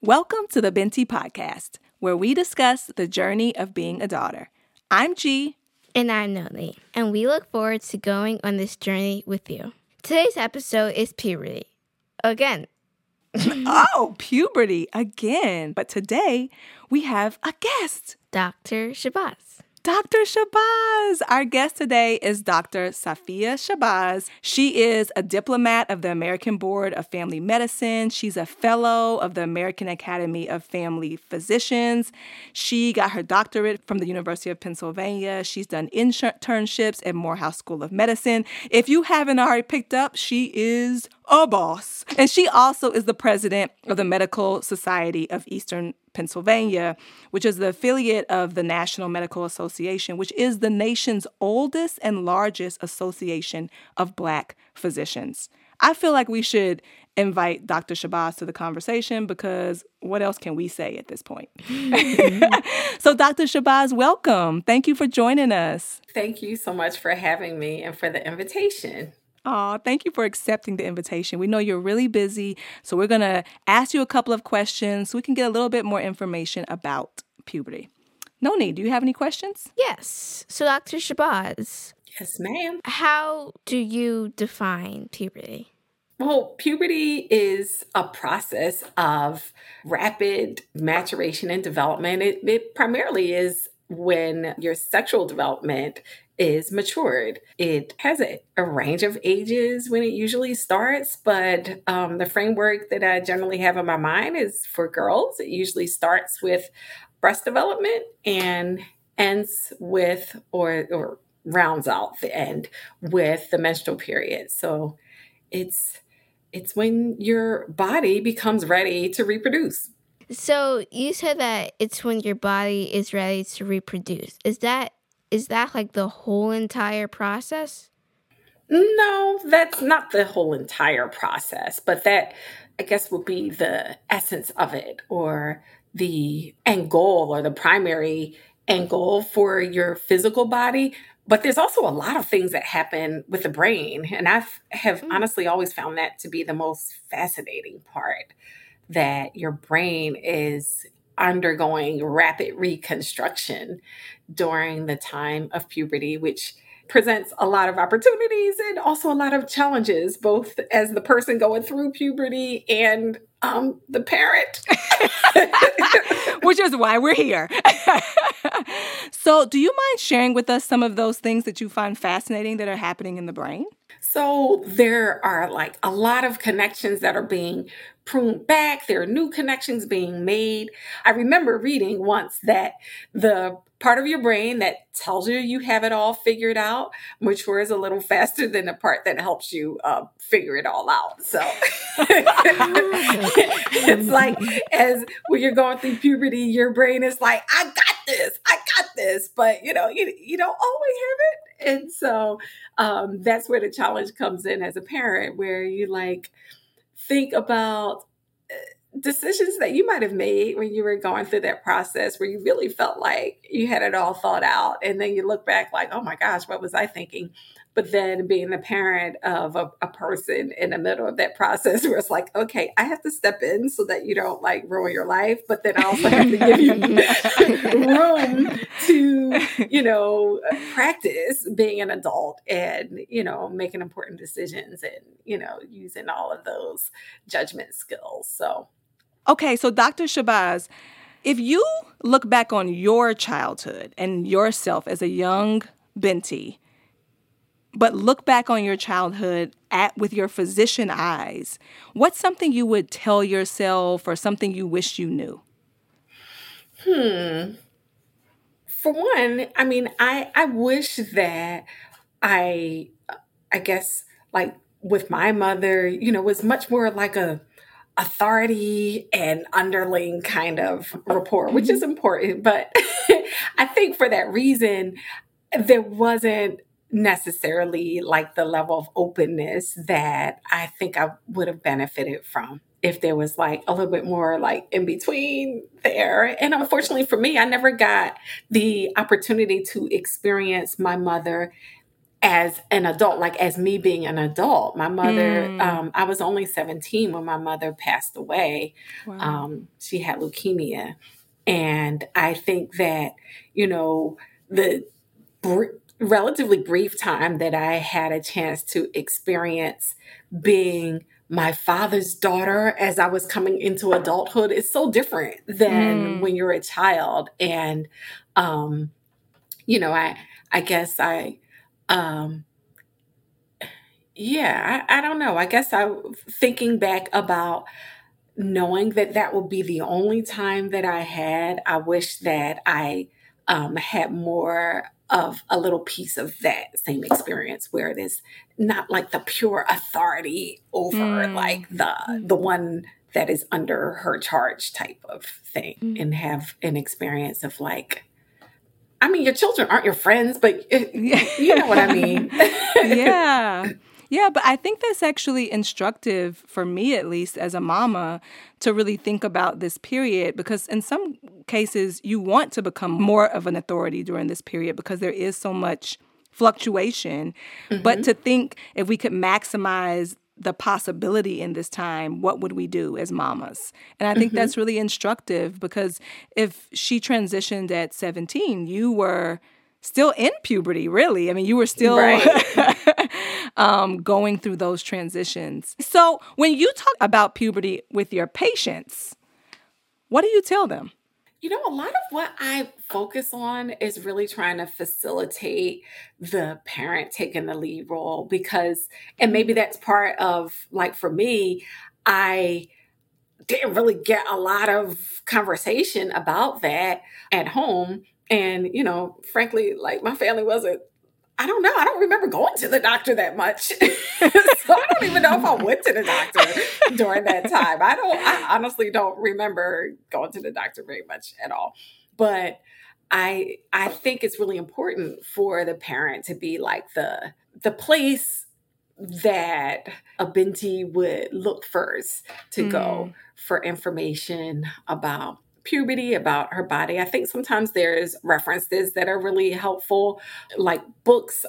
Welcome to the Binti Podcast, where we discuss the journey of being a daughter. I'm G. And I'm Noni, and we look forward to going on this journey with you. Today's episode is puberty. Again. Oh, puberty again. But today we have a guest. Dr. Shabazz. Dr. Shabazz. Our guest today is Dr. Safia Shabazz. She is a diplomat of the American Board of Family Medicine. She's a fellow of the American Academy of Family Physicians. She got her doctorate from the University of Pennsylvania. She's done internships at Morehouse School of Medicine. If you haven't already picked up, she is a boss. And she also is the president of the Medical Society of Eastern Pennsylvania, which is the affiliate of the National Medical Association, which is the nation's oldest and largest association of Black physicians. I feel like we should invite Dr. Shabazz to the conversation because what else can we say at this point? So Dr. Shabazz, welcome. Thank you for joining us. Thank you so much for having me and for the invitation. Oh, thank you for accepting the invitation. We know you're really busy, so we're going to ask you a couple of questions so we can get a little bit more information about puberty. Noni, do you have any questions? Yes. So, Dr. Shabazz. Yes, ma'am. How do you define puberty? Well, puberty is a process of rapid maturation and development. It primarily is when your sexual development is matured. It has a range of ages when it usually starts, but the framework that I generally have in my mind is for girls. It usually starts with breast development and ends with or rounds out the end with the menstrual period. So it's when your body becomes ready to reproduce. So you said that it's when your body is ready to reproduce. Is that like the whole entire process? No, that's not the whole entire process, but that, I guess, would be the essence of it, or the end goal, or the primary end goal for your physical body. But there's also a lot of things that happen with the brain. And I have honestly always found that to be the most fascinating part, that your brain is undergoing rapid reconstruction during the time of puberty, which presents a lot of opportunities and also a lot of challenges, both as the person going through puberty and the parent. Which is why we're here. So do you mind sharing with us some of those things that you find fascinating that are happening in the brain? So there are like a lot of connections that are being pruned back. There are new connections being made. I remember reading once that the part of your brain that tells you you have it all figured out matures a little faster than the part that helps you figure it all out. So it's like, as when you're going through puberty, your brain is like, I got this, but you don't always have it. And so that's where the challenge comes in as a parent, where you like think about decisions that you might have made when you were going through that process, where you really felt like you had it all thought out. And then you look back like, oh my gosh, what was I thinking? But then being the parent of a person in the middle of that process, where it's like, okay, I have to step in so that you don't like ruin your life. But then I also have to give you room to, practice being an adult and, making important decisions and, using all of those judgment skills. So. Okay, so Dr. Shabazz, if you look back on your childhood and yourself as a young Binti, but look back on your childhood with your physician eyes, what's something you would tell yourself or something you wish you knew? For one, I mean, I wish that I guess, like with my mother, was much more like a authority and underling kind of rapport, which is important. But I think for that reason, there wasn't necessarily like the level of openness that I think I would have benefited from if there was like a little bit more like in between there. And unfortunately for me, I never got the opportunity to experience my mother as an adult, like as me being an adult. My mother, I was only 17 when my mother passed away. Wow. She had leukemia. And I think that, you know, the relatively brief time that I had a chance to experience being my father's daughter as I was coming into adulthood is so different than when you're a child. And, you know, I guess I don't know. I guess thinking back about knowing that that would be the only time that I had, I wish that I had more of a little piece of that same experience where it is not like the pure authority over like the one that is under her charge type of thing, and have an experience of like, I mean, your children aren't your friends, but you know what I mean? Yeah. Yeah, but I think that's actually instructive for me, at least as a mama, to really think about this period, because in some cases you want to become more of an authority during this period because there is so much fluctuation. But to think if we could maximize the possibility in this time, what would we do as mamas? And I think that's really instructive, because if she transitioned at 17, you were still in puberty, really. I mean, you were still going through those transitions. So when you talk about puberty with your patients, what do you tell them? You know, a lot of what I focus on is really trying to facilitate the parent taking the lead role, because, and maybe that's part of, like, for me, I didn't really get a lot of conversation about that at home. And, you know, frankly, like my family wasn't, I don't know. I don't remember going to the doctor that much. So I don't even know if I went to the doctor during that time. I honestly don't remember going to the doctor very much at all. But I think it's really important for the parent to be like the place that a Binti would look first to go for information about puberty, about her body. I think sometimes there's references that are really helpful, like books.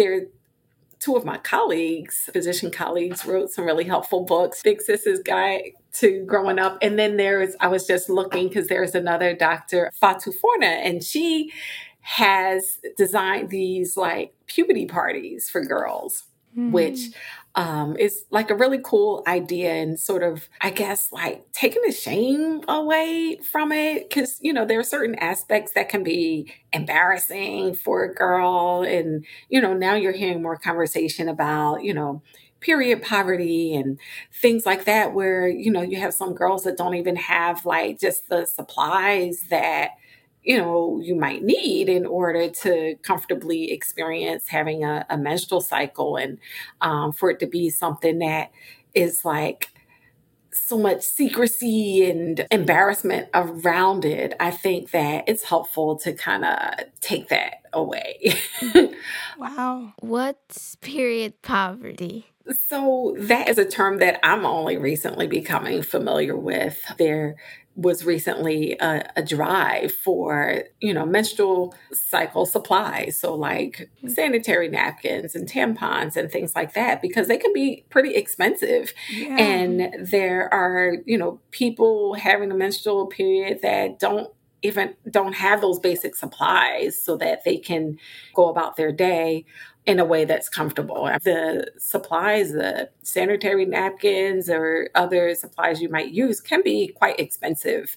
Two of my colleagues, physician colleagues, wrote some really helpful books. Big Sis's Guide to Growing Up. And then I was just looking because there's another Dr. Fatu Forna, and she has designed these like puberty parties for girls, which is like a really cool idea, and sort of, I guess, like taking the shame away from it. Because, you know, there are certain aspects that can be embarrassing for a girl. And, you know, now you're hearing more conversation about, you know, period poverty and things like that, where, you know, you have some girls that don't even have like just the supplies that, you know, you might need in order to comfortably experience having a menstrual cycle. And for it to be something that is like so much secrecy and embarrassment around it, I think that it's helpful to kind of take that away. Wow. What's period poverty? So that is a term that I'm only recently becoming familiar with. There was recently a drive for, you know, menstrual cycle supplies. So like sanitary napkins and tampons and things like that, because they can be pretty expensive. Yeah. And there are, you know, people having a menstrual period that don't have those basic supplies so that they can go about their day in a way that's comfortable. The supplies, the sanitary napkins or other supplies you might use can be quite expensive.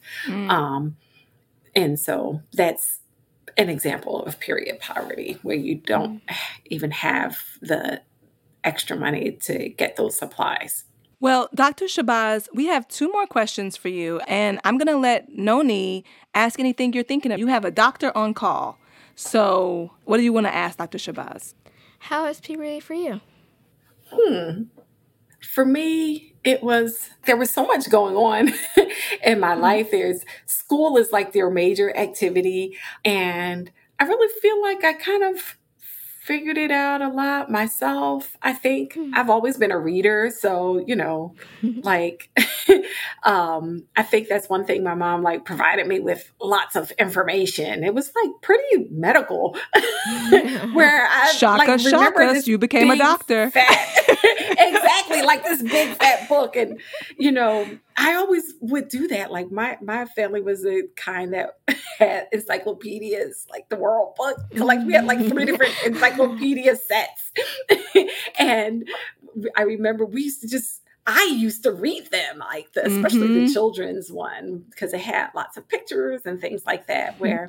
And so that's an example of period poverty, where you don't even have the extra money to get those supplies. Well, Dr. Shabazz, we have 2 more questions for you, and I'm going to let Noni ask anything you're thinking of. You have a doctor on call. So what do you want to ask Dr. Shabazz? How is puberty for you? For me, there was so much going on in my life. School is like their major activity. And I really feel like I kind of figured it out a lot myself. I think Hmm. I've always been a reader. So, like, I think that's one thing my mom like provided me with lots of information. It was like pretty medical where I like Shaka, remember shaka, this you became a big doctor. fat, exactly like this big fat book. And, I always would do that. Like my family was the kind that had encyclopedias, like the World Book Collection. We had like 3 different encyclopedia sets. And I remember I used to read them, like especially the children's one, because it had lots of pictures and things like that, where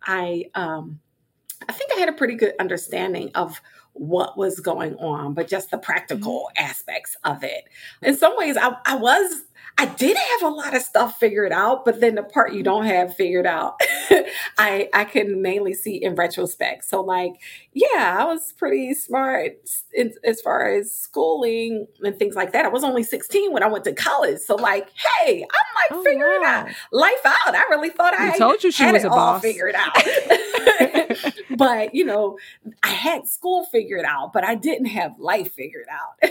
I think I had a pretty good understanding of what was going on, but just the practical aspects of it. In some ways, I did have a lot of stuff figured out, but then the part you don't have figured out, I can mainly see in retrospect. So like, yeah, I was pretty smart as far as schooling and things like that. I was only 16 when I went to college. So like, hey, I'm like figuring out life out. I really thought We I told you she had was it a all boss. figured out. But, I had school figured out, but I didn't have life figured out.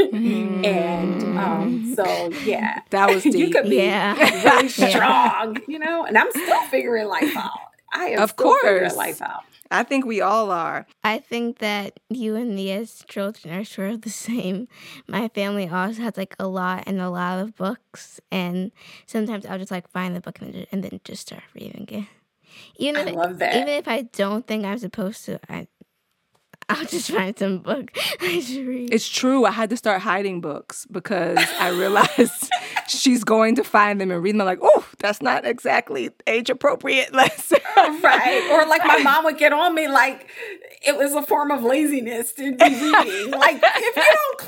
And so, yeah, That was you deep. could be Yeah. really strong, and I'm still figuring life out. I am Of still figuring course. life out. I think we all are. I think that you and me as children are sort of the same. My family also has like a lot of books, and sometimes I'll just like find the book and then just start reading it. I love that. Even if I don't think I'm supposed to, I'll just find some book I should read. It's true. I had to start hiding books because I realized she's going to find them and read them. I'm like, oh, that's not exactly age appropriate. Right. Or like my mom would get on me like it was a form of laziness to be reading. Like, if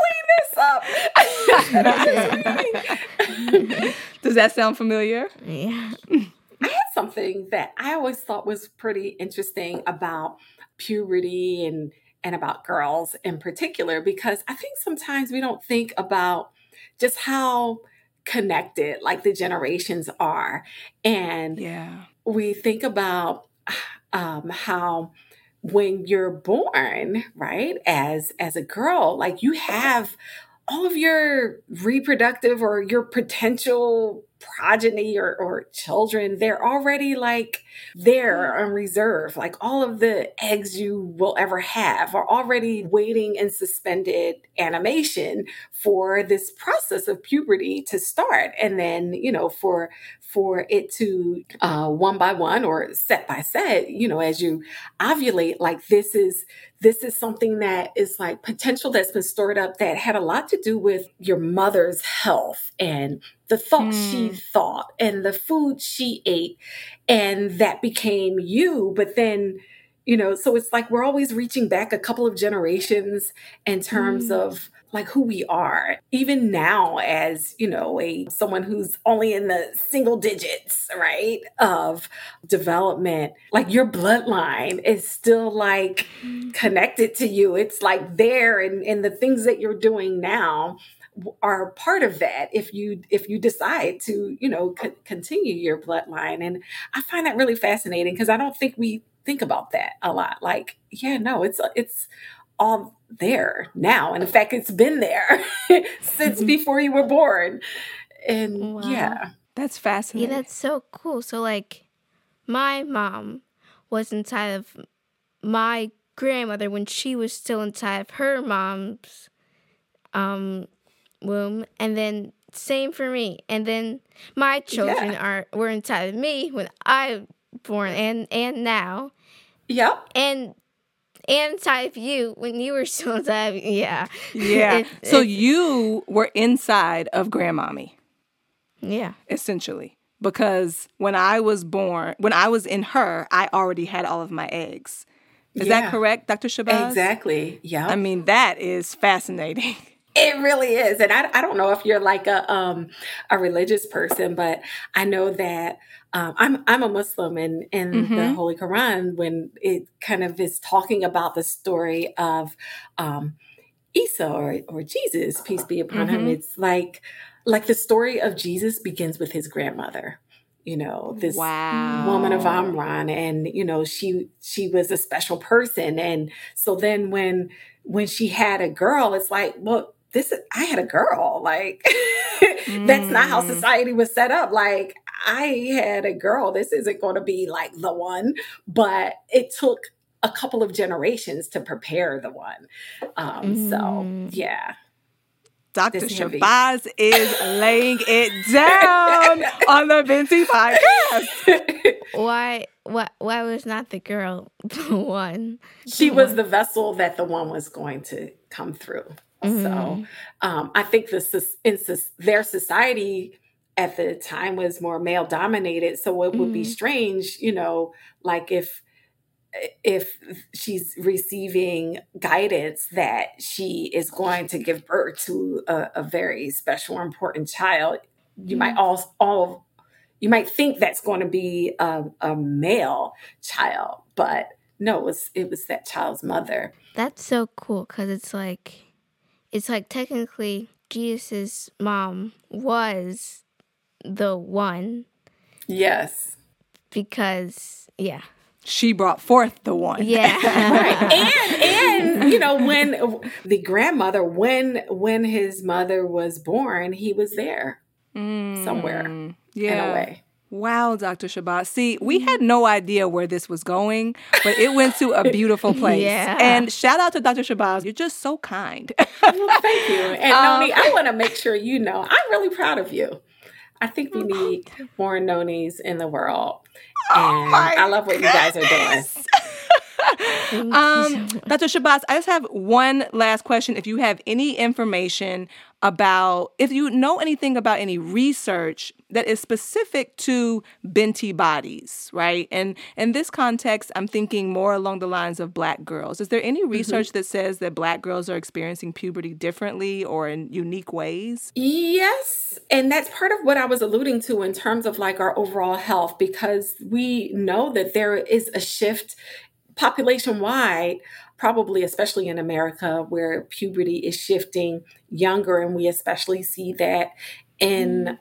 you don't clean this up, Does that sound familiar? Yeah. I had something that I always thought was pretty interesting about puberty and about girls in particular, because I think sometimes we don't think about just how connected like the generations are. And Yeah. we think about how when you're born, right, as a girl, like you have all of your reproductive or your potential progeny or children, they're already like there on reserve. Like all of the eggs you will ever have are already waiting in suspended animation for this process of puberty to start. And then, for it to one by one or set by set, as you ovulate, like this is something that is like potential that's been stored up that had a lot to do with your mother's health and the thoughts she thought and the food she ate, and that became you. But then, so it's like we're always reaching back a couple of generations in terms of like who we are, even now as, someone who's only in the single digits, right, of development. Like your bloodline is still like connected to you. It's like there, and the things that you're doing now are part of that if you decide to continue your bloodline. And I find that really fascinating because I don't think we think about that a lot. Like, yeah, no, it's all there now, and in fact it's been there since before you were born. And Wow. yeah, That's fascinating. Yeah, that's so cool. So like my mom was inside of my grandmother when she was still inside of her mom's womb, and then same for me, and then my children were inside of me when I was born, and now, yep, and inside of you when you were still inside of yeah. So you were inside of grandmommy, essentially, because when I was born, when I was in her, I already had all of my eggs. Is that correct, Dr. Shabazz? Exactly. Yeah. I mean, that is fascinating. It really is. And I don't know if you're like a religious person, but I know that I'm a Muslim, and in the Holy Quran, when it kind of is talking about the story of Isa or Jesus, peace be upon him, it's like the story of Jesus begins with his grandmother. this Wow. woman of Amran, and she was a special person. And so then when she had a girl, it's like, well, I had a girl. Like, that's not how society was set up. Like, I had a girl. This isn't going to be like the one, but it took a couple of generations to prepare the one. So yeah. Dr. Shabazz is laying it down on the Binti podcast. Why was not the girl the one? She was the vessel that the one was going to come through. So I think their society at the time was more male dominated. So it would be strange, like if she's receiving guidance that she is going to give birth to a very special, important child, you might you might think that's going to be a male child, but no, it was that child's mother. That's so cool, because it's like technically Jesus' mom was the one. Yes. Because, yeah. She brought forth the one. Yeah. Right. And when the grandmother, when his mother was born, he was there somewhere in a way. Wow, Dr. Shabazz. See, we had no idea where this was going, but it went to a beautiful place. Yeah. And shout out to Dr. Shabazz. You're just so kind. Well, thank you. And Noni, I want to make sure you know, I'm really proud of you. I think we need more Nonis in the world. And I love what you guys are doing. Dr. Shabazz, I just have one last question. If you have any information if you know anything about any research that is specific to Binti bodies, right? And in this context, I'm thinking more along the lines of Black girls. Is there any research that says that Black girls are experiencing puberty differently or in unique ways? Yes. And that's part of what I was alluding to in terms of like our overall health, because we know that there is a shift population-wide, probably especially in America, where puberty is shifting younger. And we especially see that in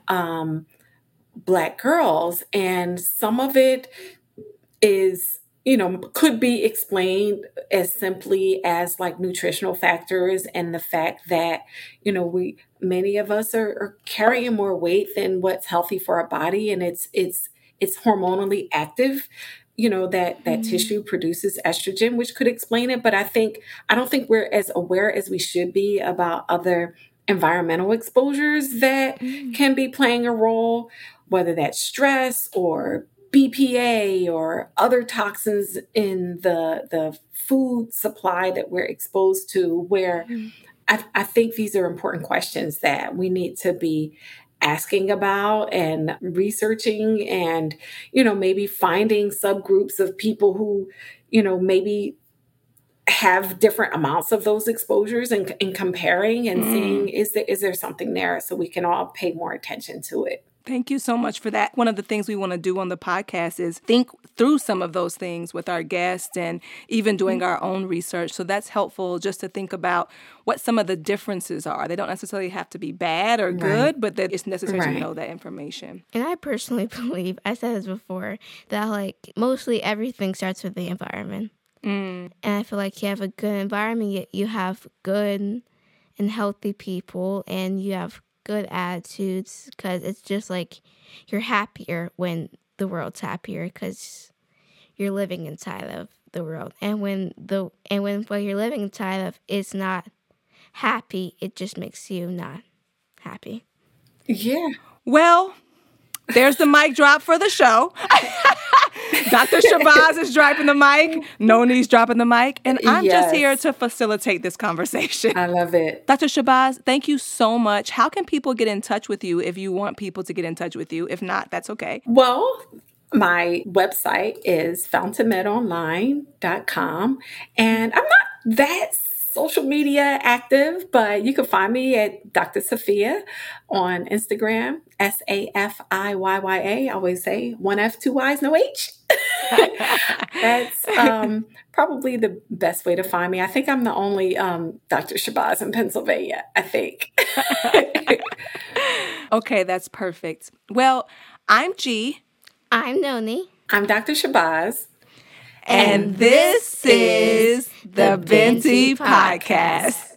Black girls. And some of it is, could be explained as simply as like nutritional factors and the fact that, many of us are carrying more weight than what's healthy for our body. And it's hormonally active. That tissue produces estrogen, which could explain it. But I don't think we're as aware as we should be about other environmental exposures that can be playing a role, whether that's stress or BPA or other toxins in the food supply that we're exposed to, where I think these are important questions that we need to be asking about and researching, and, maybe finding subgroups of people who, maybe have different amounts of those exposures and comparing and seeing, is there something there, so we can all pay more attention to it. Thank you so much for that. One of the things we want to do on the podcast is think through some of those things with our guests and even doing our own research. So that's helpful just to think about what some of the differences are. They don't necessarily have to be bad or good, but that it's necessary to know that information. And I personally believe, I said this before, that mostly everything starts with the environment. And I feel like you have a good environment, you have good and healthy people, and you have good attitudes, because it's just like you're happier when the world's happier because you're living inside of the world. And when what you're living inside of is not happy, it just makes you not happy. Yeah. Well, there's the mic drop for the show. Dr. Shabazz is dropping the mic. Noni's dropping the mic. And I'm just here to facilitate this conversation. I love it. Dr. Shabazz, thank you so much. How can people get in touch with you if you want people to get in touch with you? If not, that's okay. Well, my website is fountainmedonline.com. And I'm not that social media active, but you can find me at Dr. Safiyya on Instagram, SAFIYYA. I always say 1 F, 2 Y's, no H. That's probably the best way to find me. I think I'm the only Dr. Shabazz in Pennsylvania, I think. Okay, that's perfect. Well, I'm G. I'm Noni. I'm Dr. Shabazz. And this is the Binti Podcast.